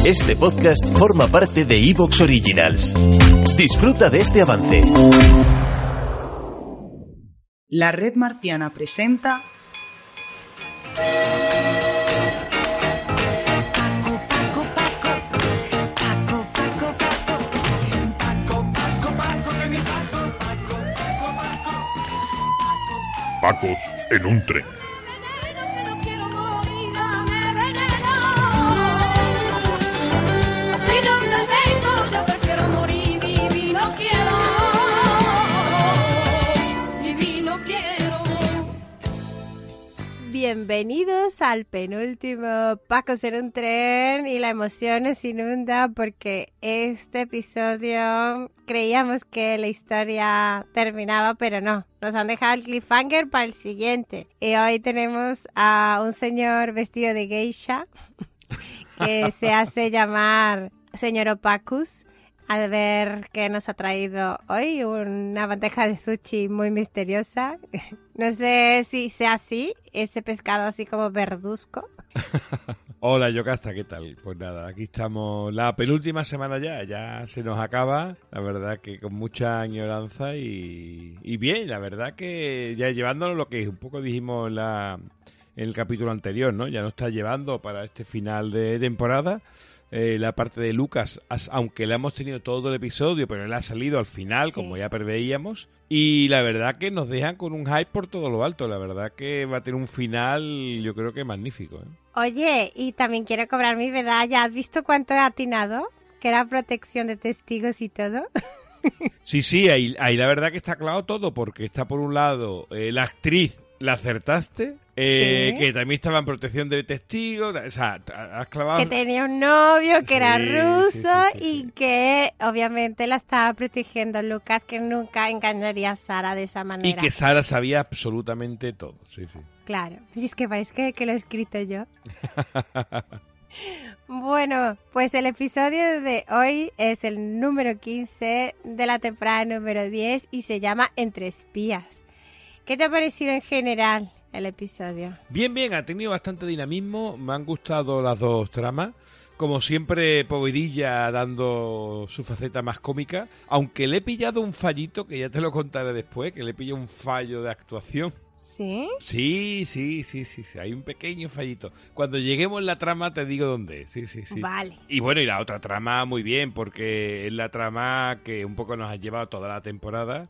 Este podcast forma parte de Evox Originals. Disfruta de este avance. La Red Marciana presenta... Pacos en un tren. Bienvenidos al penúltimo Pacos en un tren, y la emoción nos inunda porque este episodio creíamos que la historia terminaba, pero no, nos han dejado el cliffhanger para el siguiente. Y hoy tenemos a un señor vestido de geisha que se hace llamar señor Opacus. A ver qué nos ha traído hoy, una bandeja de sushi muy misteriosa. No sé si sea así, ese pescado así como verduzco. Hola Yocasta, ¿qué tal? Pues nada, aquí estamos, la penúltima semana ya se nos acaba, la verdad que con mucha añoranza y bien, la verdad que ya llevándonos lo que un poco dijimos en el capítulo anterior, ¿no? Ya nos está llevando para este final de temporada. La parte de Lucas, aunque la hemos tenido todo el episodio, pero él ha salido al final, sí, como ya preveíamos. Y la verdad que nos dejan con un hype por todo lo alto. La verdad que va a tener un final, yo creo que magnífico, ¿eh? Oye, y también quiero cobrar mi medalla. ¿Has visto cuánto he atinado? Que era protección de testigos y todo. Sí, ahí la verdad que está claro todo, porque está por un lado la actriz, la acertaste, que también estaba en protección de testigos, o sea, has clavado... Que tenía un novio que era ruso sí. Y que obviamente la estaba protegiendo Lucas, que nunca engañaría a Sara de esa manera. Y que Sara sabía absolutamente todo, sí. Claro, si es que parece que lo he escrito yo. Bueno, pues el episodio de hoy es el número 15 de la temporada número 10 y se llama Entre espías. ¿Qué te ha parecido en general el episodio? Bien, ha tenido bastante dinamismo, me han gustado las dos tramas. Como siempre, Povedilla dando su faceta más cómica, aunque le he pillado un fallito, que ya te lo contaré después, que le he pillado un fallo de actuación. ¿Sí? Sí, hay un pequeño fallito. Cuando lleguemos en la trama te digo dónde es. Sí. Vale. Y bueno, y la otra trama muy bien, porque es la trama que un poco nos ha llevado toda la temporada.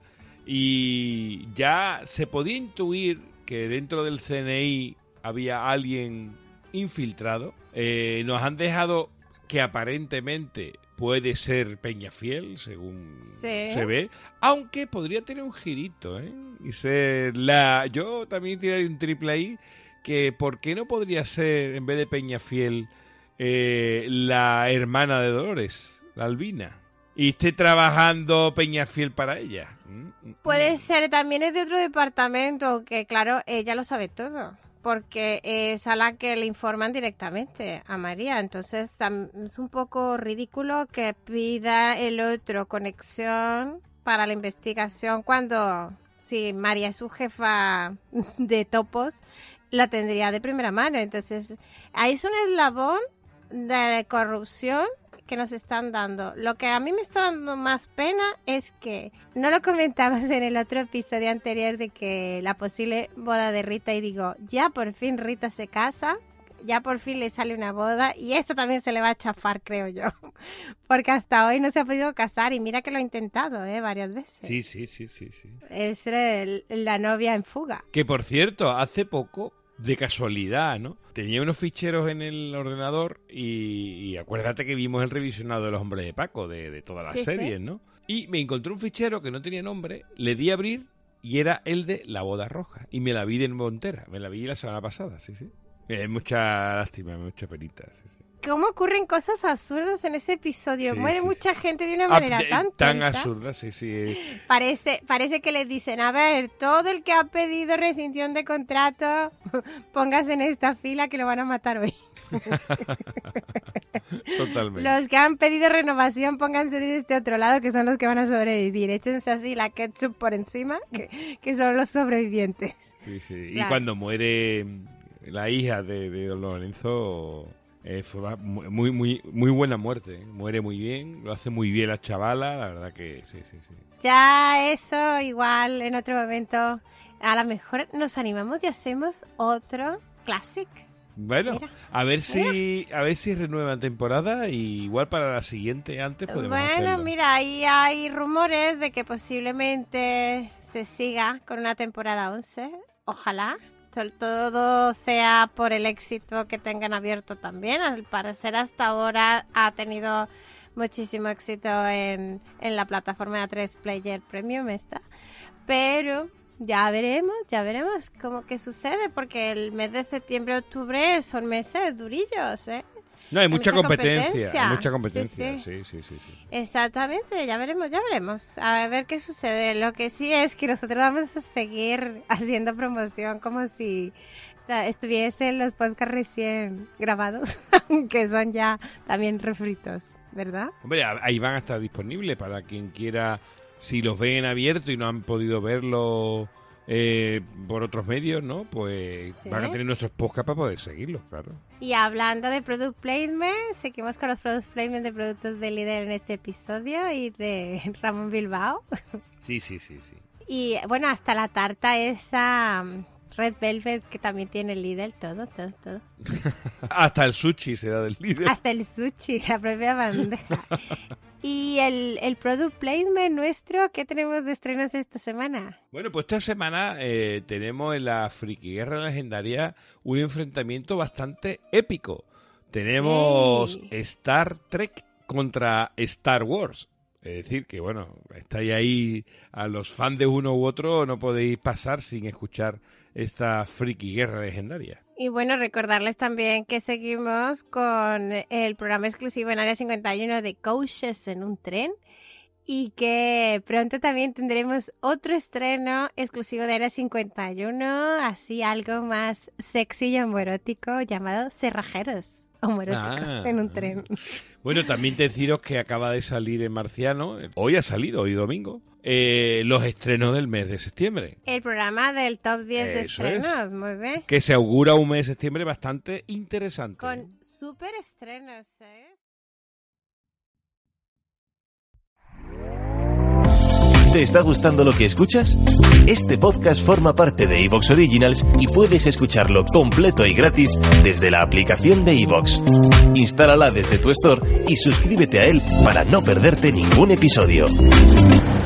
Y ya se podía intuir que dentro del CNI había alguien infiltrado. Nos han dejado que aparentemente puede ser Peñafiel, según se ve, aunque podría tener un girito, ¿eh? Y ser yo también tiraría un triple ahí, que ¿por qué no podría ser, en vez de Peñafiel, la hermana de Dolores, la Albina? Y esté trabajando Peñafiel para ella. Puede ser, también es de otro departamento, que claro, ella lo sabe todo, porque es a la que le informan directamente a María. Entonces es un poco ridículo que pida el otro conexión para la investigación cuando, si María es su jefa de topos, la tendría de primera mano. Entonces ahí es un eslabón de corrupción que nos están dando. Lo que a mí me está dando más pena es que no lo comentabas en el otro episodio anterior de que la posible boda de Rita, y digo, ya por fin Rita se casa, ya por fin le sale una boda, y esto también se le va a chafar, creo yo, porque hasta hoy no se ha podido casar, y mira que lo ha intentado, varias veces. Sí. Es la novia en fuga. Que por cierto, hace poco, de casualidad, ¿no? Tenía unos ficheros en el ordenador y acuérdate que vimos el revisionado de Los Hombres de Paco, de todas las series, ¿no? Y me encontré un fichero que no tenía nombre, le di a abrir y era el de La Boda Roja. Y me la vi de nuevo entera, me la vi la semana pasada, sí. Mucha lástima, mucha penita, sí. ¿Cómo ocurren cosas absurdas en ese episodio? Muere mucha gente de una manera tan absurda, sí. Parece que les dicen, a ver, todo el que ha pedido rescisión de contrato, póngase en esta fila que lo van a matar hoy. Totalmente. Los que han pedido renovación, pónganse de este otro lado, que son los que van a sobrevivir. Échense así la ketchup por encima, que son los sobrevivientes. Sí. Claro. Y cuando muere la hija de Don Lorenzo, Fue muy buena muerte, ¿eh? Muere muy bien, lo hace muy bien la chavala, la verdad que sí. Ya eso igual en otro momento, a lo mejor nos animamos y hacemos otro Classic. Bueno, Mira, a ver si renuevan temporada y igual para la siguiente antes podemos hacerlo. Mira, ahí hay rumores de que posiblemente se siga con una temporada 11. Ojalá. Todo sea por el éxito que tengan abierto también. Al parecer hasta ahora ha tenido muchísimo éxito en la plataforma de A3 Player Premium esta. Pero ya veremos cómo que sucede, porque el mes de septiembre-octubre son meses durillos, ¿eh? No, hay mucha competencia. Sí. Exactamente, ya veremos. A ver qué sucede. Lo que sí es que nosotros vamos a seguir haciendo promoción como si estuviesen los podcasts recién grabados, aunque son ya también refritos, ¿verdad? Hombre, ahí van a estar disponibles para quien quiera, si los ven abierto y no han podido verlo por otros medios, ¿no? Pues sí, van a tener nuestros podcasts para poder seguirlos, claro. Y hablando de Product Placement, seguimos con los Product Placement de productos de Lidl en este episodio y de Ramón Bilbao. Sí. Y bueno, hasta la tarta esa Red Velvet que también tiene Lidl, todo. Hasta el sushi se da del Lidl. Hasta el sushi, la propia bandeja. Y el Product Placement nuestro, ¿qué tenemos de estrenos esta semana? Bueno, pues esta semana tenemos en la Friki Guerra Legendaria un enfrentamiento bastante épico. Tenemos Star Trek contra Star Wars. Es decir, que bueno, estáis ahí, a los fans de uno u otro no podéis pasar sin escuchar esta Friki Guerra Legendaria. Y bueno, recordarles también que seguimos con el programa exclusivo en Área 51 de Coaches en un tren y que pronto también tendremos otro estreno exclusivo de Área 51, así algo más sexy y homoerótico llamado Cerrajeros homoeróticos en un tren. Bueno, también deciros que acaba de salir en Marciano, hoy ha salido, hoy domingo, los estrenos del mes de septiembre. El programa del top 10 de estrenos, muy bien. Que se augura un mes de septiembre bastante interesante. Con súper estrenos, ¿eh? ¿Te está gustando lo que escuchas? Este podcast forma parte de iVoox Originals y puedes escucharlo completo y gratis desde la aplicación de iVoox. Instálala desde tu store y suscríbete a él para no perderte ningún episodio.